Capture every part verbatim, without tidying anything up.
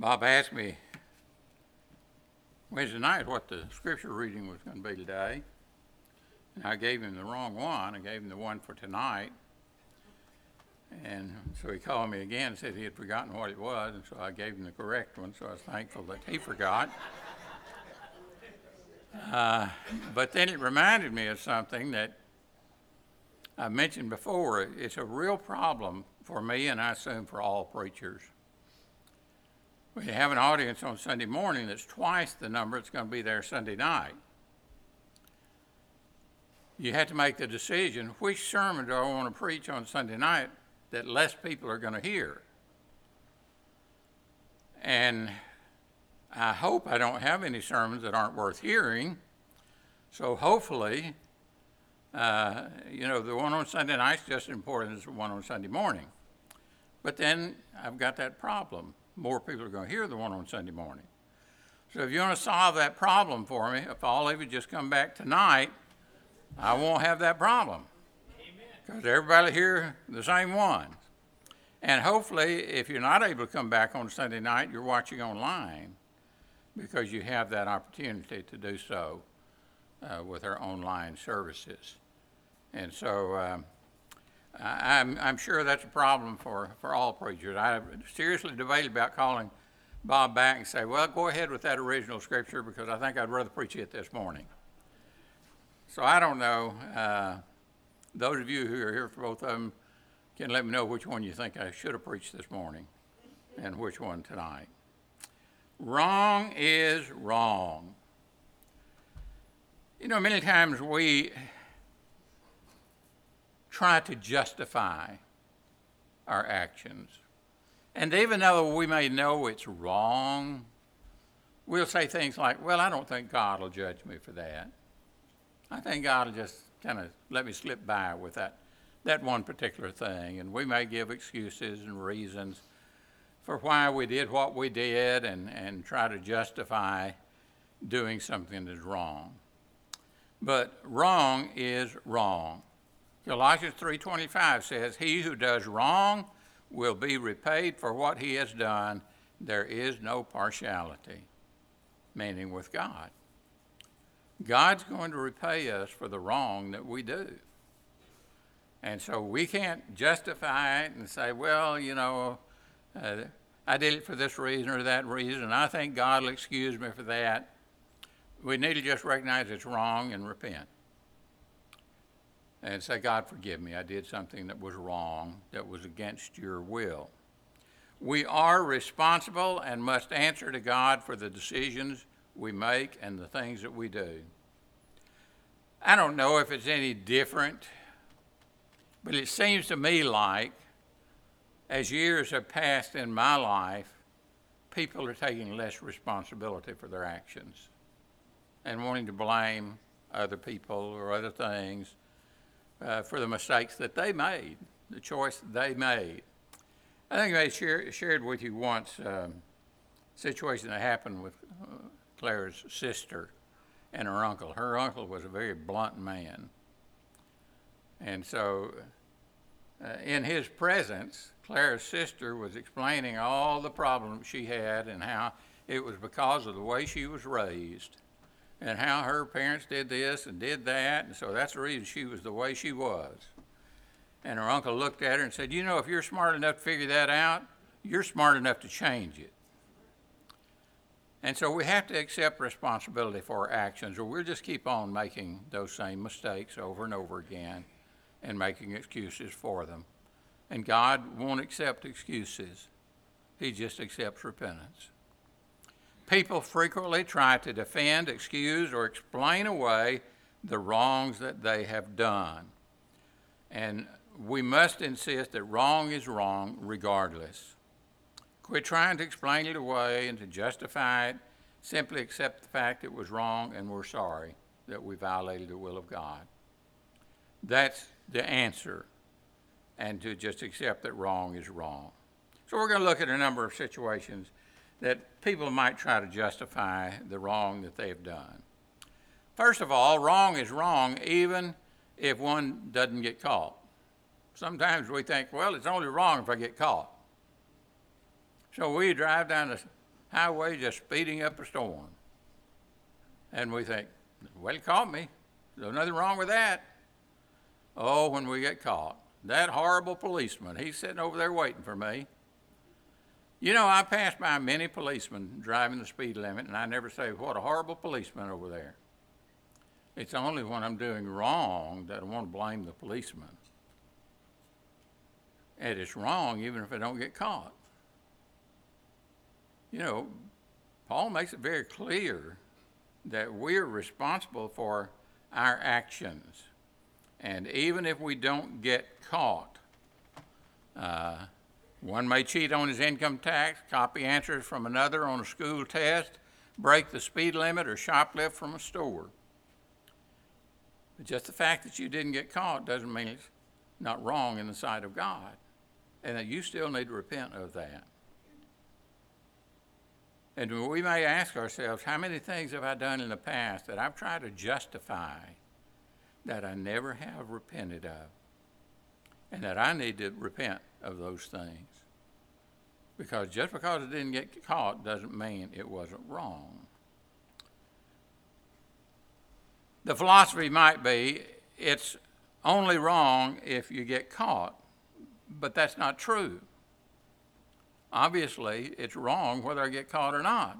Bob asked me Wednesday night what the scripture reading was going to be today. And I gave him the wrong one. I gave him the one for tonight. And so he called me again and said he had forgotten what it was. And so I gave him the correct one. So I was thankful that he forgot. Uh, but then it reminded me of something that I mentioned before. It's a real problem for me, and I assume for all preachers. We have an audience on Sunday morning that's twice the number that's going to be there Sunday night. You have to make the decision, which sermon do I want to preach on Sunday night that less people are going to hear? And I hope I don't have any sermons that aren't worth hearing. So hopefully, uh, you know, the one on Sunday night is just as important as the one on Sunday morning. But then I've got that problem. More people are going to hear the one on Sunday morning. So if you want to solve that problem for me, if all of you just come back tonight, I won't have that problem. Because everybody hear the same one. And hopefully, if you're not able to come back on Sunday night, you're watching online, because you have that opportunity to do so uh, with our online services. And so um, I, I'm, I'm sure that's a problem for, for all preachers. I seriously debated about calling Bob back and say, well, go ahead with that original scripture, because I think I'd rather preach it this morning. So I don't know. Uh, those of you who are here for both of them can let me know which one you think I should have preached this morning and which one tonight. Wrong is wrong. You know, many times we try to justify our actions. And even though we may know it's wrong, we'll say things like, well, I don't think God will judge me for that. I think God will just kind of let me slip by with that, that one particular thing. And we may give excuses and reasons for why we did what we did and, and try to justify doing something that's wrong. But wrong is wrong. Colossians three twenty-five says, he who does wrong will be repaid for what he has done. There is no partiality, meaning with God. God's going to repay us for the wrong that we do. And so we can't justify it and say, well, you know, uh, I did it for this reason or that reason, and I think God will excuse me for that. We need to just recognize it's wrong and repent. And say, God, forgive me. I did something that was wrong, that was against your will. We are responsible and must answer to God for the decisions we make and the things that we do. I don't know if it's any different, but it seems to me like as years have passed in my life, people are taking less responsibility for their actions and wanting to blame other people or other things uh, for the mistakes that they made, the choice that they made. I think I share, shared with you once um, a situation that happened with uh, Clara's sister and her uncle. Her uncle was a very blunt man. And so uh, in his presence, Clara's sister was explaining all the problems she had and how it was because of the way she was raised and how her parents did this and did that, and so that's the reason she was the way she was. And her uncle looked at her and said, you know, if you're smart enough to figure that out, you're smart enough to change it. And so we have to accept responsibility for our actions, or we'll just keep on making those same mistakes over and over again and making excuses for them. And God won't accept excuses. He just accepts repentance. People frequently try to defend, excuse, or explain away the wrongs that they have done. And we must insist that wrong is wrong regardless. Quit trying to explain it away and to justify it. Simply accept the fact it was wrong and we're sorry that we violated the will of God. That's the answer. And to just accept that wrong is wrong. So we're going to look at a number of situations that people might try to justify the wrong that they've done. First of all, wrong is wrong even if one doesn't get caught. Sometimes we think, well, it's only wrong if I get caught. So we drive down the highway just speeding up a storm. And we think, well, he caught me. There's nothing wrong with that. Oh, when we get caught. That horrible policeman, he's sitting over there waiting for me. You know, I pass by many policemen driving the speed limit, and I never say, what a horrible policeman over there. It's only when I'm doing wrong that I want to blame the policeman. And it's wrong even if I don't get caught. You know, Paul makes it very clear that we're responsible for our actions. And even if we don't get caught, uh, one may cheat on his income tax, copy answers from another on a school test, break the speed limit, or shoplift from a store. But just the fact that you didn't get caught doesn't mean it's not wrong in the sight of God, and that you still need to repent of that. And we may ask ourselves, how many things have I done in the past that I've tried to justify that I never have repented of, and that I need to repent of those things? Because just because it didn't get caught doesn't mean it wasn't wrong. The philosophy might be it's only wrong if you get caught, but that's not true. Obviously, it's wrong whether I get caught or not.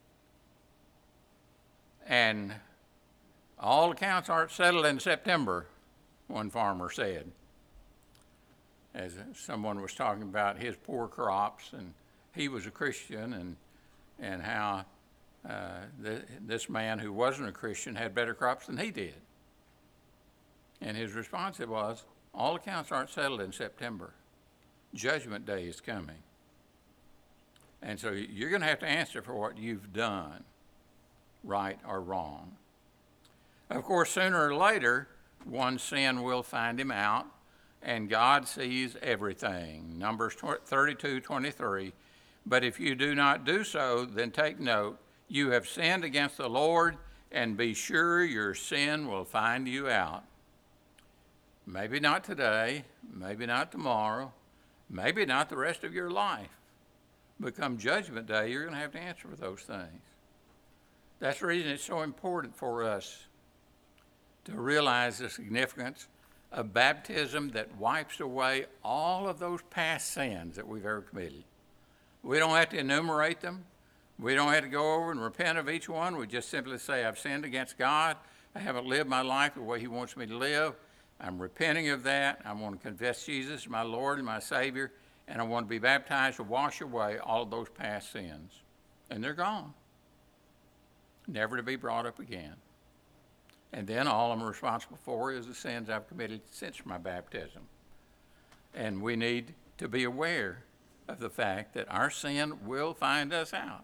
And all accounts aren't settled in September, one farmer said, as someone was talking about his poor crops, and he was a Christian, and and how uh, th- this man who wasn't a Christian had better crops than he did. And his response was, all accounts aren't settled in September. Judgment Day is coming. And so you're going to have to answer for what you've done, right or wrong. Of course, sooner or later, one sin will find him out, and God sees everything. Numbers thirty-two twenty-three. But if you do not do so, then take note, you have sinned against the Lord, and be sure your sin will find you out. Maybe not today, maybe not tomorrow, maybe not the rest of your life. But come Judgment Day, you're going to have to answer for those things. That's the reason it's so important for us to realize the significance of baptism that wipes away all of those past sins that we've ever committed. We don't have to enumerate them. We don't have to go over and repent of each one. We just simply say, I've sinned against God. I haven't lived my life the way he wants me to live. I'm repenting of that. I want to confess Jesus as my Lord and my Savior, and I want to be baptized to wash away all of those past sins. And they're gone, never to be brought up again. And then all I'm responsible for is the sins I've committed since my baptism. And we need to be aware of the fact that our sin will find us out,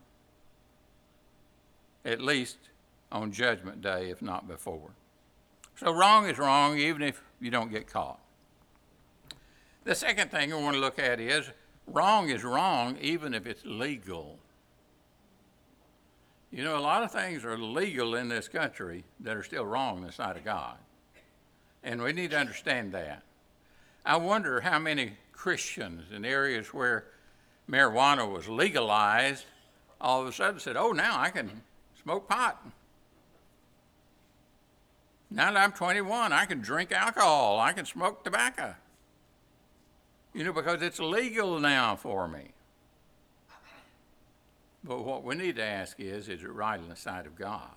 at least on Judgment Day, if not before. So wrong is wrong, even if you don't get caught. The second thing I want to look at is wrong is wrong, even if it's legal. You know, a lot of things are legal in this country that are still wrong in the sight of God. And we need to understand that. I wonder how many Christians in areas where marijuana was legalized all of a sudden said, oh, now I can smoke pot. Now that I'm twenty-one, I can drink alcohol. I can smoke tobacco. You know, because it's legal now for me. But what we need to ask is, is it right in the sight of God?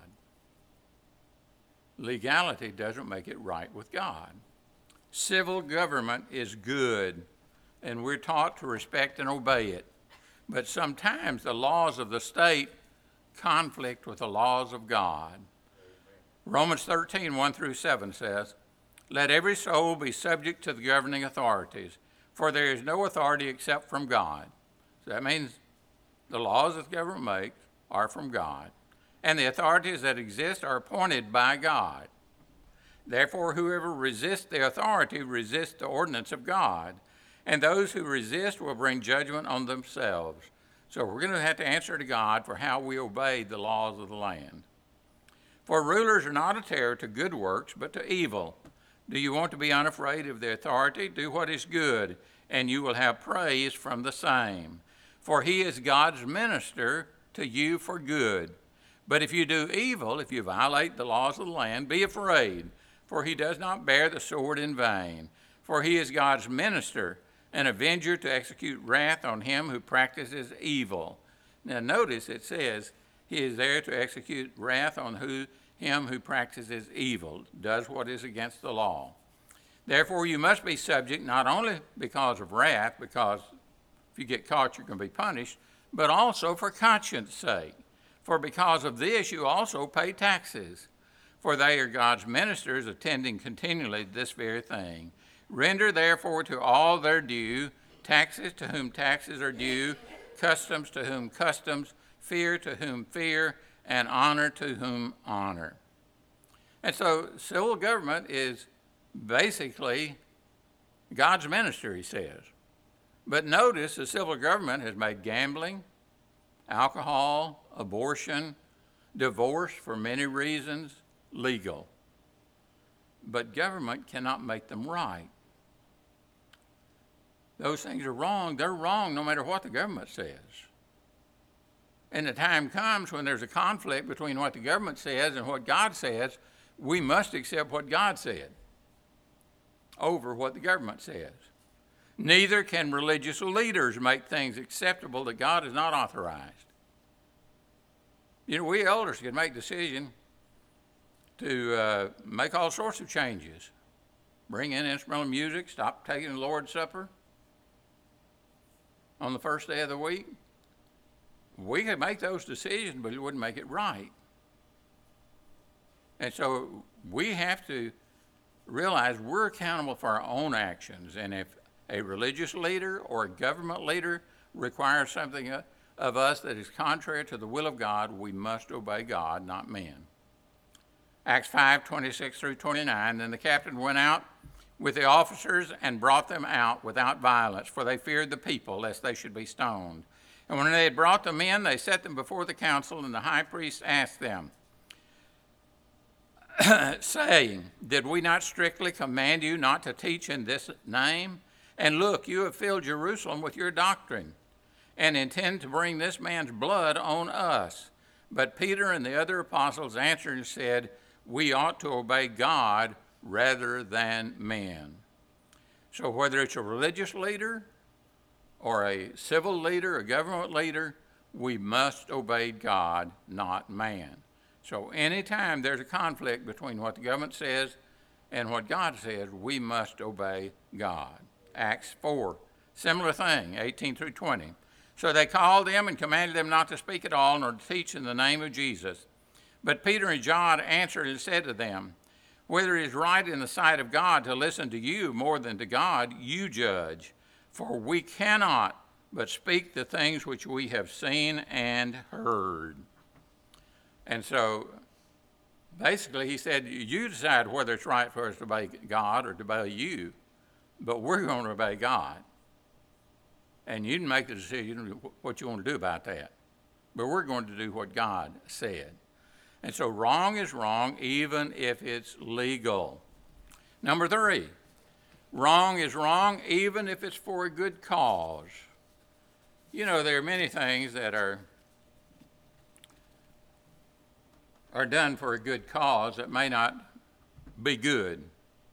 Legality doesn't make it right with God. Civil government is good, and we're taught to respect and obey it. But sometimes the laws of the state conflict with the laws of God. Romans thirteen, one through seven says, let every soul be subject to the governing authorities, for there is no authority except from God. So that means the laws that the government makes are from God, and the authorities that exist are appointed by God. Therefore, whoever resists the authority resists the ordinance of God, and those who resist will bring judgment on themselves. So we're going to have to answer to God for how we obey the laws of the land. For rulers are not a terror to good works, but to evil. Do you want to be unafraid of the authority? Do what is good, and you will have praise from the same. For he is God's minister to to you for good. But if you do evil, if you violate the laws of the land, be afraid, for he does not bear the sword in vain. For he is God's minister, an avenger to execute wrath on him who practices evil. Now notice it says he is there to execute wrath on who, him who practices evil, does what is against the law. Therefore you must be subject not only because of wrath, because if you get caught you're going to be punished, but also for conscience sake. For because of this you also pay taxes, for they are God's ministers, attending continually to this very thing. Render therefore to all their due, taxes to whom taxes are due, customs to whom customs, fear to whom fear, and honor to whom honor. And so civil government is basically God's minister, he says. But notice the civil government has made gambling, alcohol, abortion, divorce for many reasons legal. But government cannot make them right. Those things are wrong. They're wrong no matter what the government says. And the time comes when there's a conflict between what the government says and what God says, we must accept what God said over what the government says. Neither can religious leaders make things acceptable that God has not authorized. You know, we elders can make decisions to uh, make all sorts of changes. Bring in instrumental music, stop taking the Lord's Supper on the first day of the week. We could make those decisions, but it wouldn't make it right. And so we have to realize we're accountable for our own actions. And if a religious leader or a government leader requires something of us that is contrary to the will of God, we must obey God, not men. Acts five, twenty-six through twenty-nine, then the captain went out with the officers and brought them out without violence, for they feared the people, lest they should be stoned. And when they had brought them in, they set them before the council, and the high priest asked them, saying, did we not strictly command you not to teach in this name? And look, you have filled Jerusalem with your doctrine, and intend to bring this man's blood on us. But Peter and the other apostles answered and said, we ought to obey God rather than men. So whether it's a religious leader or a civil leader, a government leader, we must obey God, not man. So anytime there's a conflict between what the government says and what God says, we must obey God. Acts four, similar thing, eighteen through twenty. So they called them and commanded them not to speak at all, nor to teach in the name of Jesus. But Peter and John answered and said to them, whether it is right in the sight of God to listen to you more than to God, you judge. For we cannot but speak the things which we have seen and heard. And so basically he said, you decide whether it's right for us to obey God or to obey you, but we're going to obey God. And you can make the decision what you want to do about that. But we're going to do what God said. And so wrong is wrong, even if it's legal. Number three, wrong is wrong, even if it's for a good cause. You know, there are many things that are, are done for a good cause that may not be good.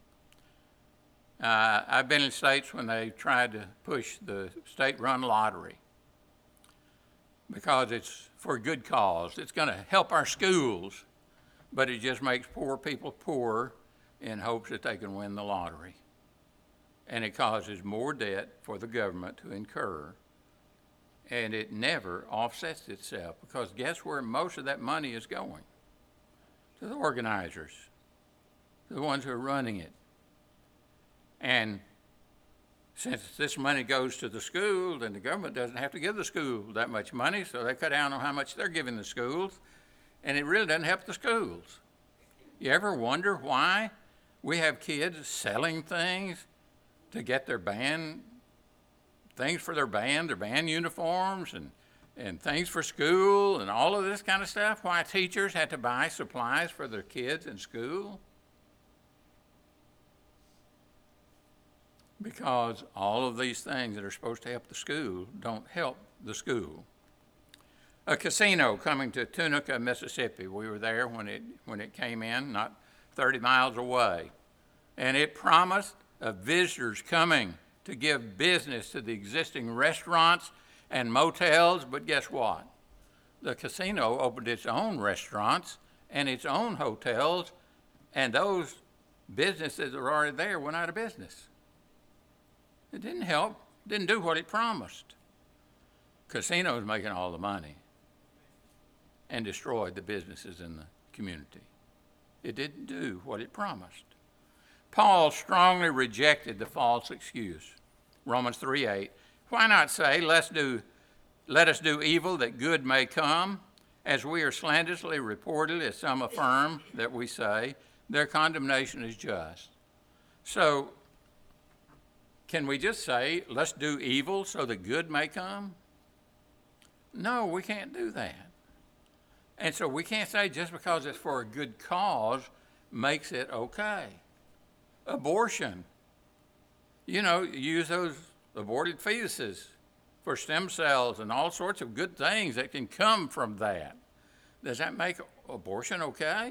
Uh, I've been in states when they tried to push the state-run lottery because it's for a good cause. It's going to help our schools, but it just makes poor people poorer in hopes that they can win the lottery. And it causes more debt for the government to incur. And it never offsets itself, because guess where most of that money is going? To the organizers, to the ones who are running it. And since this money goes to the school, then the government doesn't have to give the school that much money, so they cut down on how much they're giving the schools, and it really doesn't help the schools. You ever wonder why we have kids selling things to get their band, things for their band, their band uniforms, and, and things for school, and all of this kind of stuff? Why teachers had to buy supplies for their kids in school? Because all of these things that are supposed to help the school don't help the school. a casino coming to Tunica, Mississippi. We were there when it, when it came in, not thirty miles away. And it promised of visitors coming to give business to the existing restaurants and motels, but guess what? The casino opened its own restaurants and its own hotels, and those businesses that were already there went out of business. It didn't help, didn't do what it promised. Casinos making all the money and destroyed the businesses in the community. It didn't do what it promised. Paul strongly rejected the false excuse. Romans three eight. Why not say, let's do, let us do evil that good may come, as we are slanderously reported, as some affirm that we say, their condemnation is just. So, can we just say, let's do evil so that good may come? No, we can't do that. And so we can't say just because it's for a good cause makes it okay. Abortion. You know, use those aborted fetuses for stem cells and all sorts of good things that can come from that. Does that make abortion okay?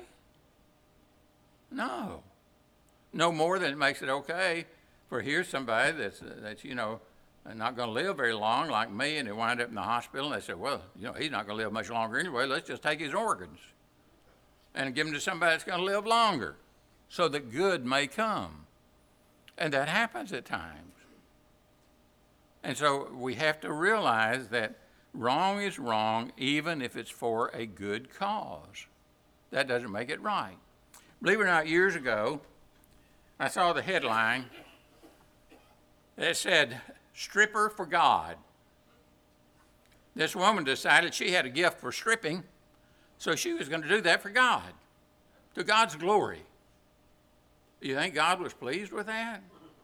No. No more than it makes it okay for here's somebody that's, that's you know, not going to live very long like me, and they wind up in the hospital, and they say, well, you know, he's not going to live much longer anyway. Let's just take his organs and give them to somebody that's going to live longer so that good may come. And that happens at times. And so we have to realize that wrong is wrong even if it's for a good cause. That doesn't make it right. Believe it or not, years ago, I saw the headline that said, stripper for God. This woman decided she had a gift for stripping, so she was going to do that for God, to God's glory. Do you think God was pleased with that?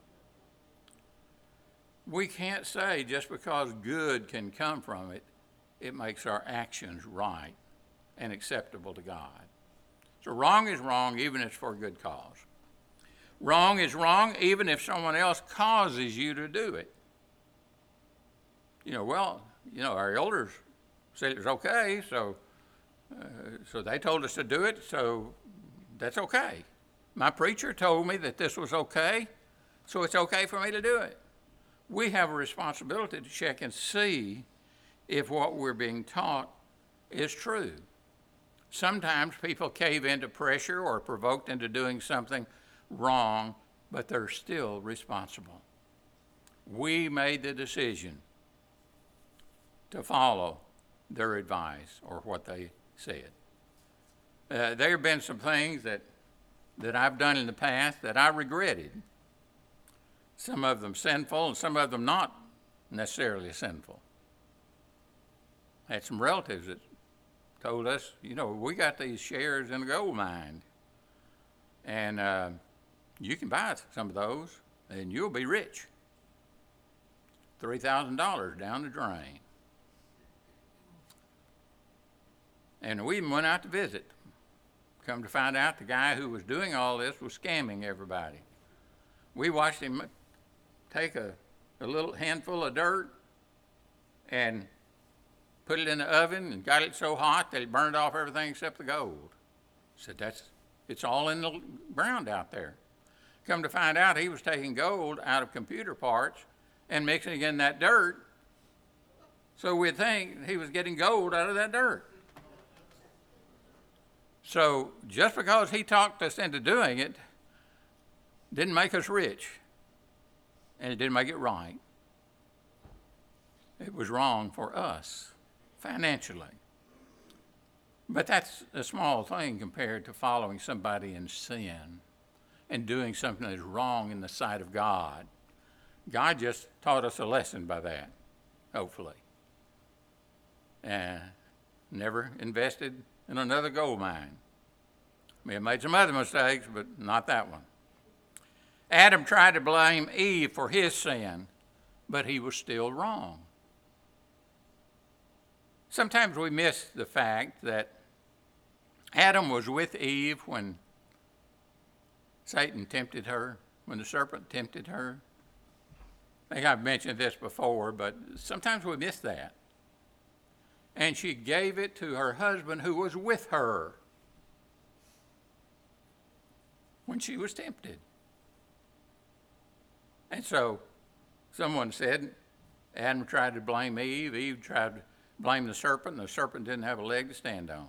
We can't say just because good can come from it, it makes our actions right and acceptable to God. So wrong is wrong even if it's for a good cause. Wrong is wrong even if someone else causes you to do it. You know, well, you know, our elders said it was okay, so uh, so they told us to do it, so that's okay. My preacher told me that this was okay, so it's okay for me to do it. We have a responsibility to check and see if what we're being taught is true. Sometimes people cave into pressure or are provoked into doing something wrong, but they're still responsible. We made the decision to follow their advice or what they said. Uh, there have been some things that, that I've done in the past that I regretted. Some of them sinful and some of them not necessarily sinful. I had some relatives that told us, you know, we got these shares in the gold mine, and uh, you can buy some of those and you'll be rich. three thousand dollars down the drain. And we even went out to visit. Come to find out the guy who was doing all this was scamming everybody. We watched him take a, a little handful of dirt and put it in the oven and got it so hot that it burned off everything except the gold. Said, that's, it's all in the ground out there. Come to find out he was taking gold out of computer parts and mixing it in that dirt, so we'd think he was getting gold out of that dirt. So just because he talked us into doing it didn't make us rich, and it didn't make it right. It was wrong for us financially. But that's a small thing compared to following somebody in sin and doing something that's wrong in the sight of God. God just taught us a lesson by that, hopefully. And never invested in another gold mine. May have made some other mistakes, but not that one. Adam tried to blame Eve for his sin, but he was still wrong. Sometimes we miss the fact that Adam was with Eve when Satan tempted her, when the serpent tempted her. I think I've mentioned this before, but sometimes we miss that. and she gave it to her husband who was with her when she was tempted. And so someone said, Adam tried to blame Eve, Eve tried to blame the serpent, and the serpent didn't have a leg to stand on.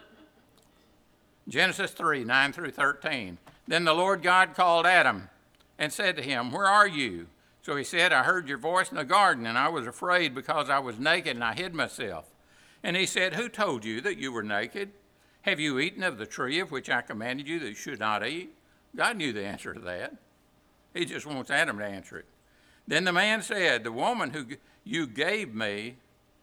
Genesis three, nine through thirteen. Then the Lord God called Adam and said to him, "Where are you?" So he said, "I heard your voice in the garden, and I was afraid because I was naked, and I hid myself." And he said, "Who told you that you were naked? Have you eaten of the tree of which I commanded you that you should not eat?" God knew the answer to that. He just wants Adam to answer it. Then the man said, "The woman who you gave me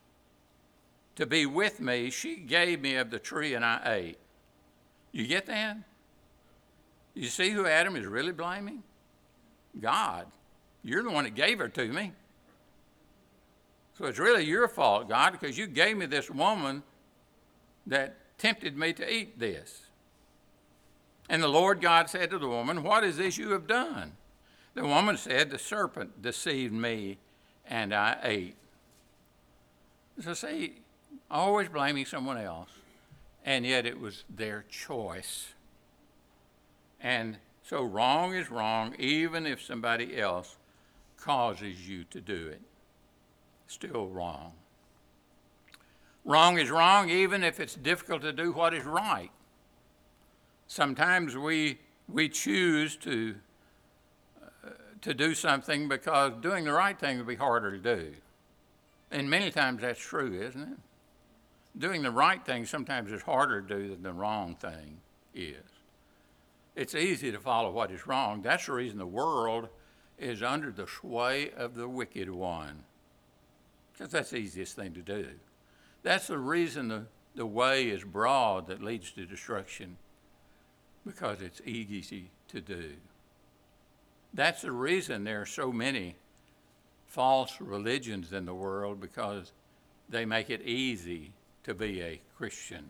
to be with me, she gave me of the tree, and I ate." You get that? You see who Adam is really blaming? God. You're the one that gave her to me. So it's really your fault, God, because you gave me this woman that tempted me to eat this. And the Lord God said to the woman, "What is this you have done?" The woman said, "The serpent deceived me, and I ate." So see, always blaming someone else, and yet it was their choice. And so wrong is wrong, even if somebody else causes you to do it. Still wrong. Wrong is wrong, even if it's difficult to do what is right. Sometimes we we choose to uh, to do something because doing the right thing would be harder to do. And many times that's true, isn't it? Doing the right thing sometimes is harder to do than the wrong thing is. It's easy to follow what is wrong. That's the reason the world is under the sway of the wicked one, because that's the easiest thing to do. That's the reason the, the way is broad that leads to destruction, because it's easy to do. That's the reason there are so many false religions in the world, because they make it easy to be a Christian,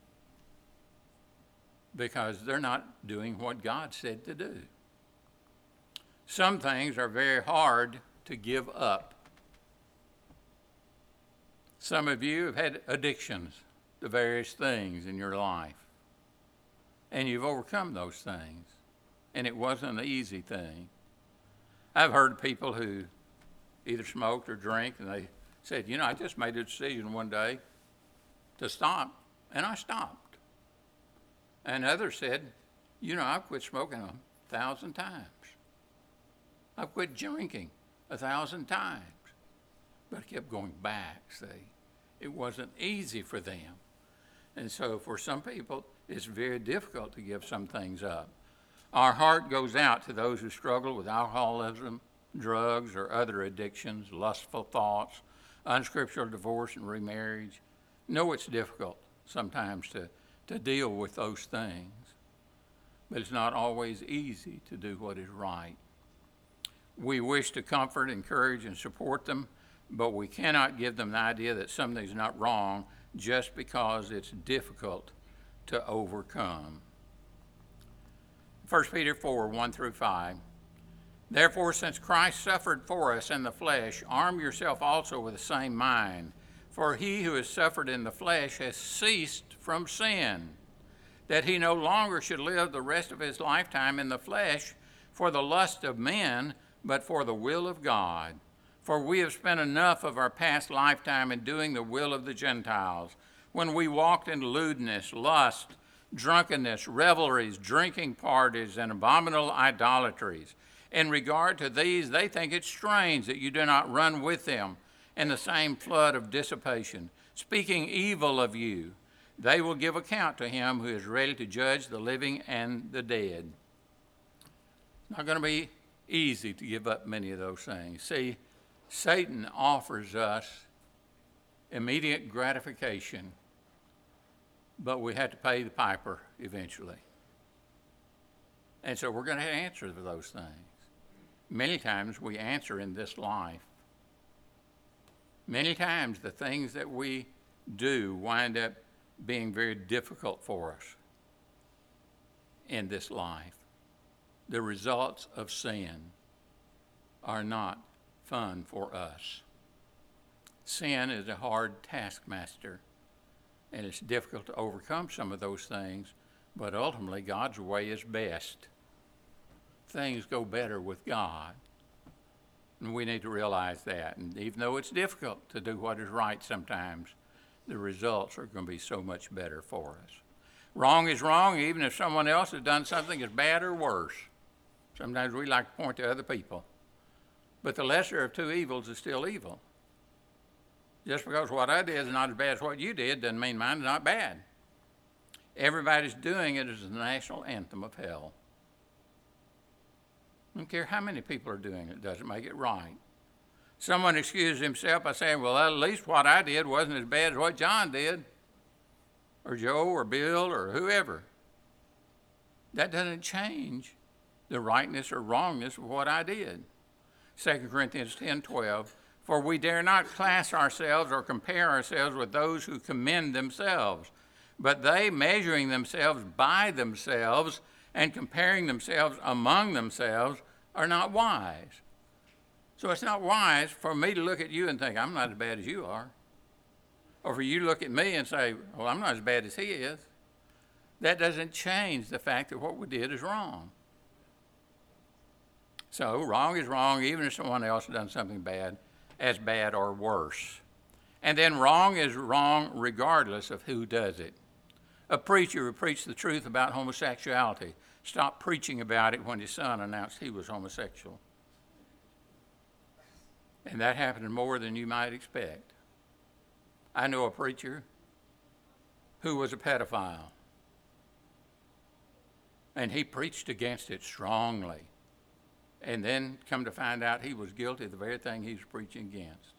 because they're not doing what God said to do. Some things are very hard to give up. Some of you have had addictions to various things in your life, and you've overcome those things, and it wasn't an easy thing. I've heard people who either smoked or drank, and they said, you know, I just made a decision one day to stop, and I stopped. And others said, you know, I've quit smoking a thousand times. I've quit drinking a thousand times. But I kept going back, see. It wasn't easy for them. And so for some people, it's very difficult to give some things up. Our heart goes out to those who struggle with alcoholism, drugs, or other addictions, lustful thoughts, unscriptural divorce and remarriage. No, it's difficult sometimes to, to deal with those things, but it's not always easy to do what is right. We wish to comfort, encourage, and support them, but we cannot give them the idea that something's not wrong just because it's difficult to overcome. First Peter four, one through five. Therefore, since Christ suffered for us in the flesh, arm yourself also with the same mind. For he who has suffered in the flesh has ceased from sin, that he no longer should live the rest of his lifetime in the flesh for the lust of men, but for the will of God. For we have spent enough of our past lifetime in doing the will of the Gentiles, when we walked in lewdness, lust, drunkenness, revelries, drinking parties, and abominable idolatries. In regard to these, they think it strange that you do not run with them in the same flood of dissipation, speaking evil of you. They will give account to him who is ready to judge the living and the dead. It's not going to be easy to give up many of those things. See, Satan offers us immediate gratification, but we have to pay the piper eventually. And so we're going to have to answer for those things. Many times we answer in this life. Many times the things that we do wind up being very difficult for us in this life. The results of sin are not fun for us. Sin is a hard taskmaster, and it's difficult to overcome some of those things, but ultimately God's way is best. Things go better with God, and we need to realize that. And even though it's difficult to do what is right sometimes, the results are going to be so much better for us. Wrong is wrong, even if someone else has done something as bad or worse. Sometimes we like to point to other people. But the lesser of two evils is still evil. Just because what I did is not as bad as what you did doesn't mean mine is not bad. Everybody's doing it as the national anthem of hell. I don't care how many people are doing it, it doesn't make it right. Someone excuses himself by saying, well, at least what I did wasn't as bad as what John did, or Joe, or Bill, or whoever. That doesn't change the rightness or wrongness of what I did. Second Corinthians ten twelve, for we dare not class ourselves or compare ourselves with those who commend themselves, but they, measuring themselves by themselves and comparing themselves among themselves, are not wise. So it's not wise for me to look at you and think, I'm not as bad as you are. Or for you to look at me and say, well, I'm not as bad as he is. That doesn't change the fact that what we did is wrong. So wrong is wrong, even if someone else has done something bad, as bad or worse. And then wrong is wrong regardless of who does it. A preacher who preached the truth about homosexuality stopped preaching about it when his son announced he was homosexual. And that happened more than you might expect. I know a preacher who was a pedophile, and he preached against it strongly. And then come to find out he was guilty of the very thing he was preaching against.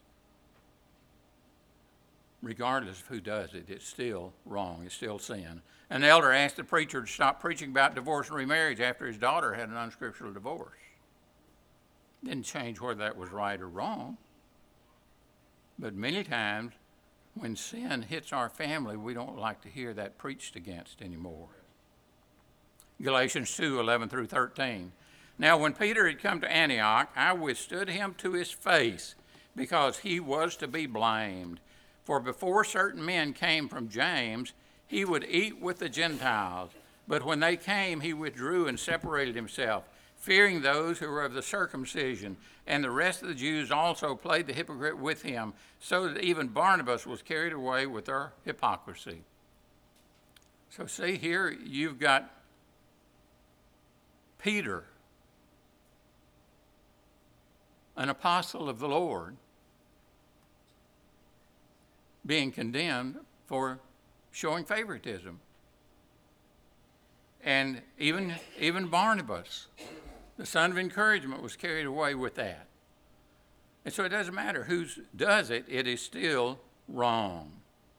Regardless of who does it, it's still wrong. It's still sin. An elder asked the preacher to stop preaching about divorce and remarriage after his daughter had an unscriptural divorce. Didn't change whether that was right or wrong. But many times when sin hits our family, we don't like to hear that preached against anymore. Galatians two eleven through thirteen. Now when Peter had come to Antioch, I withstood him to his face, because he was to be blamed. For before certain men came from James, he would eat with the Gentiles. But when they came, he withdrew and separated himself, fearing those who were of the circumcision. And the rest of the Jews also played the hypocrite with him, so that even Barnabas was carried away with their hypocrisy. So see here, you've got Peter, an apostle of the Lord, being condemned for showing favoritism. And even, even Barnabas, the son of encouragement, was carried away with that. And so it doesn't matter who does it, it is still wrong.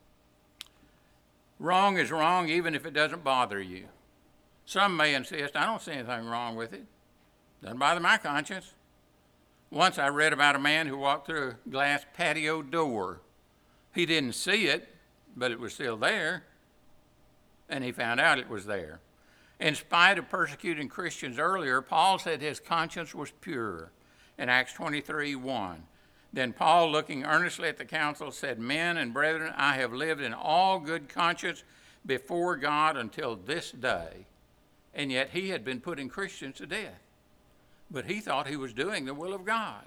Wrong is wrong even if it doesn't bother you. Some may insist, I don't see anything wrong with it. Doesn't bother my conscience. Once I read about a man who walked through a glass patio door. He didn't see it, but it was still there, and he found out it was there. In spite of persecuting Christians earlier, Paul said his conscience was pure in Acts twenty-three one. Then Paul, looking earnestly at the council, said, Men and brethren, I have lived in all good conscience before God until this day. And yet he had been putting Christians to death. But he thought he was doing the will of God.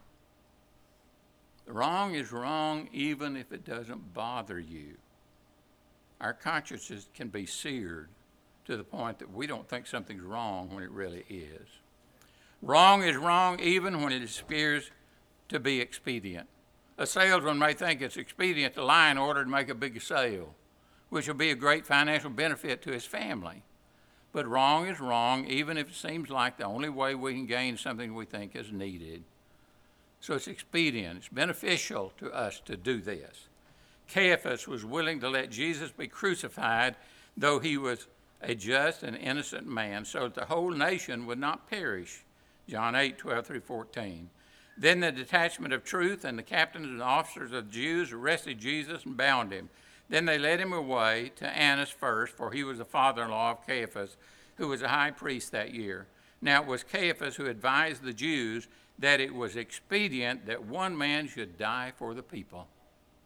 Wrong is wrong even if it doesn't bother you. Our consciences can be seared to the point that we don't think something's wrong when it really is. Wrong is wrong even when it appears to be expedient. A salesman may think it's expedient to lie in order to make a big sale, which will be a great financial benefit to his family. But wrong is wrong even if it seems like the only way we can gain something we think is needed. So it's expedient, it's beneficial to us to do this. Caiaphas was willing to let Jesus be crucified, though he was a just and innocent man, so that the whole nation would not perish. John eight twelve through fourteen. Then the detachment of truth and the captains and officers of the Jews arrested Jesus and bound him. Then they led him away to Annas first, for he was the father-in-law of Caiaphas, who was a high priest that year. Now it was Caiaphas who advised the Jews that it was expedient that one man should die for the people.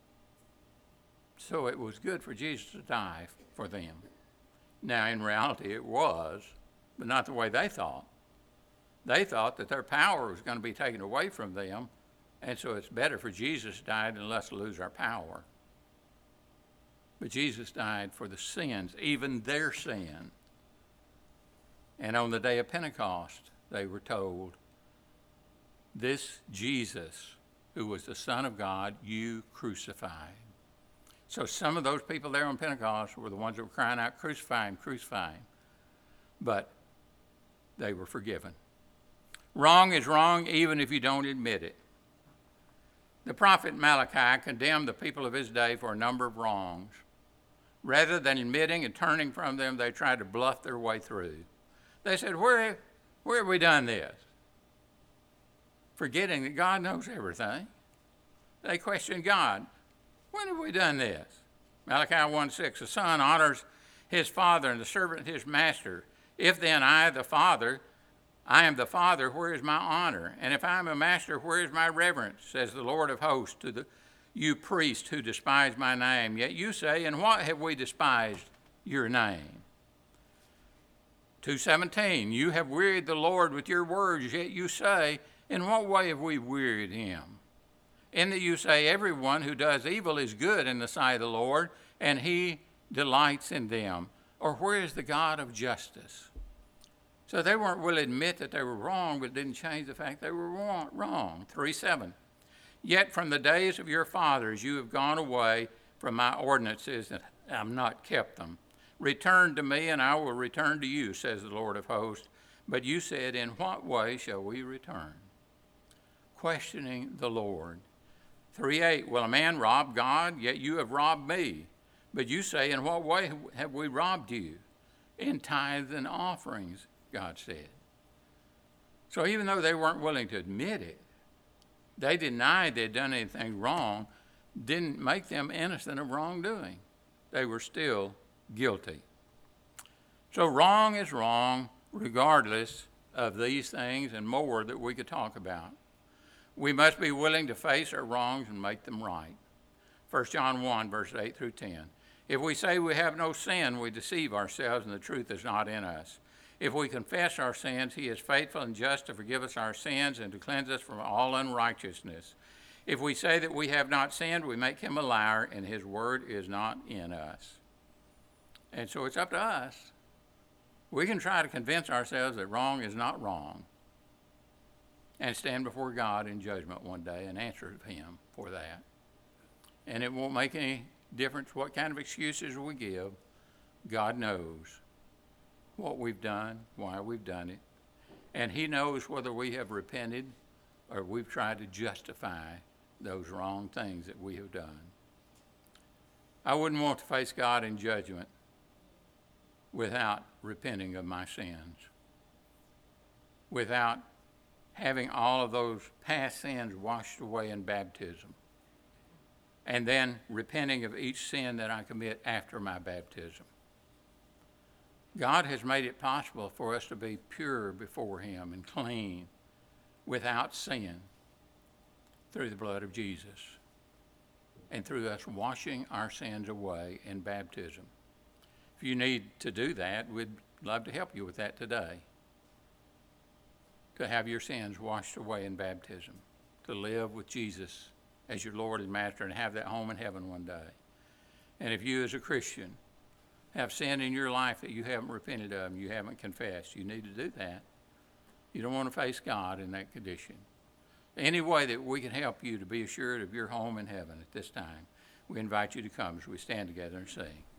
So it was good for Jesus to die for them. Now, in reality, it was, but not the way they thought. They thought that their power was going to be taken away from them, and so it's better for Jesus to die than us lose our power. But Jesus died for the sins, even their sin. And on the day of Pentecost, they were told, this Jesus, who was the Son of God, you crucified. So some of those people there on Pentecost were the ones that were crying out, crucify him, crucify him. But they were forgiven. Wrong is wrong even if you don't admit it. The prophet Malachi condemned the people of his day for a number of wrongs. Rather than admitting and turning from them, they tried to bluff their way through. They said, where, where have we done this? Forgetting that God knows everything. They questioned God. When have we done this? Malachi one six, the son honors his father and the servant his master. If then I, the father, I am the father, where is my honor? And if I am a master, where is my reverence? Says the Lord of hosts to the, you priests who despise my name. Yet you say, in what have we despised your name? two seventeen, you have wearied the Lord with your words, yet you say, in what way have we wearied him? In that you say, everyone who does evil is good in the sight of the Lord, and he delights in them. Or where is the God of justice? So they weren't willing to admit that they were wrong, but it didn't change the fact they were wrong. three seven, yet from the days of your fathers you have gone away from my ordinances and have not kept them. Return to me, and I will return to you, says the Lord of hosts. But you said, in what way shall we return? Questioning the Lord. three eight, will a man rob God? Yet you have robbed me. But you say, in what way have we robbed you? In tithes and offerings, God said. So even though they weren't willing to admit it, they denied they'd done anything wrong, didn't make them innocent of wrongdoing. They were still guilty. So wrong is wrong, regardless of these things and more that we could talk about. We must be willing to face our wrongs and make them right. First John one, verses eight through ten. If we say we have no sin, we deceive ourselves and the truth is not in us. If we confess our sins, he is faithful and just to forgive us our sins and to cleanse us from all unrighteousness. If we say that we have not sinned, we make him a liar and his word is not in us. And so it's up to us. We can try to convince ourselves that wrong is not wrong and stand before God in judgment one day and answer to him for that. And it won't make any difference what kind of excuses we give. God knows what we've done, why we've done it, and he knows whether we have repented or we've tried to justify those wrong things that we have done. I wouldn't want to face God in judgment without repenting of my sins, without having all of those past sins washed away in baptism, and then repenting of each sin that I commit after my baptism. God has made it possible for us to be pure before him and clean without sin through the blood of Jesus and through us washing our sins away in baptism. If you need to do that, we'd love to help you with that today. To have your sins washed away in baptism, to live with Jesus as your Lord and Master and have that home in heaven one day. And if you as a Christian have sin in your life that you haven't repented of and you haven't confessed, you need to do that. You don't want to face God in that condition. Any way that we can help you to be assured of your home in heaven at this time, we invite you to come as we stand together and sing.